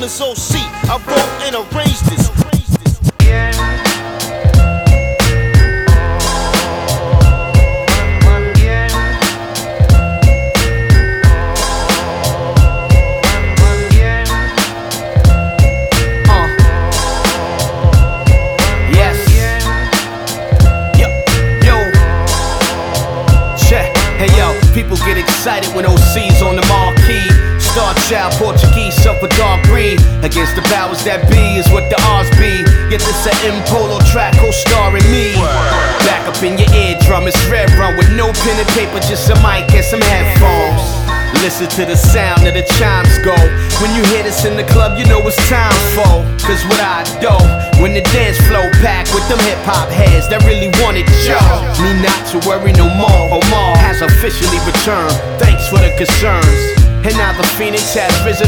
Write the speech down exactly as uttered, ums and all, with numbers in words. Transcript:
name is O C. I wrote and arranged this. People get excited when O C's on the marquee. Star child, Portuguese, suffer dark breed. Against the powers that be is what the R's be. Yet this a M-Polo track, co-starring me. Back up in your eardrum, it's Red Run with no pen and paper, just a mic and some headphones. Listen to the sound of the chimes go. When you hear this in the club, you know it's time for. Cause what I do, when the dance flow packed with them hip-hop heads that really wanted Joe. Me not to worry no more, Omar has officially returned. Thanks for the concerns. And now the Phoenix has risen